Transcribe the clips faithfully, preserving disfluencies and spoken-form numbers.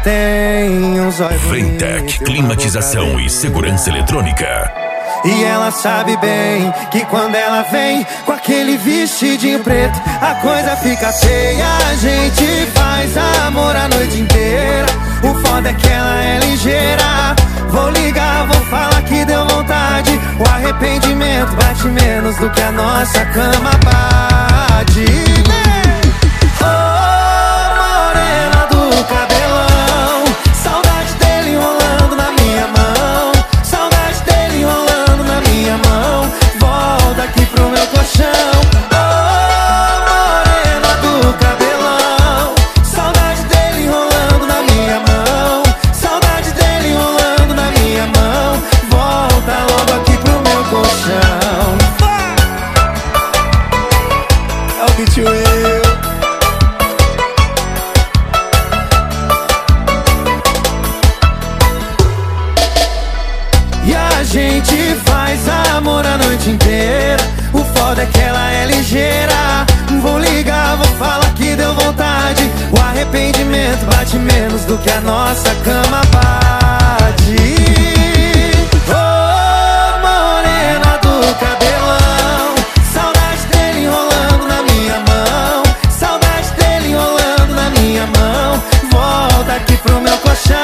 tem um zóio Ventec, climatização e segurança eletrônica. E ela sabe bem que quando ela vem com aquele vestidinho preto, a coisa fica feia. A gente faz amor a noite inteira. O foda é que ela é ligeira. Vou ligar, vou falar que deu vontade. O arrependimento bate menos do que a nossa cama bate. E a gente faz amor a noite inteira. O foda é que ela é ligeira. Vou ligar, vou falar que deu vontade. O arrependimento bate menos do que a nossa cama bate. Oh, morena do cabelão, saudade dele enrolando na minha mão. Saudade dele enrolando na minha mão. Volta aqui pro meu colchão.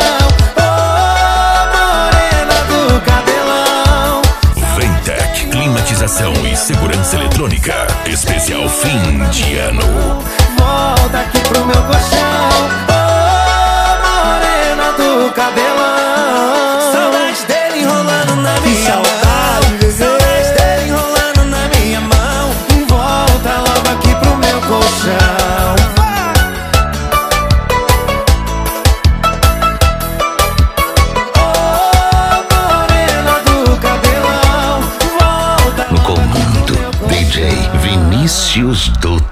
Climatização e segurança eletrônica. Especial fim de ano. Volta aqui pro meu colchão. Oh, morena do cabelão. Saudade dele enrolando na minha mão. Saudade dele enrolando na minha mão. Volta logo aqui pro meu colchão. Oh, morena do cabelão. No comando, D J Vinícius do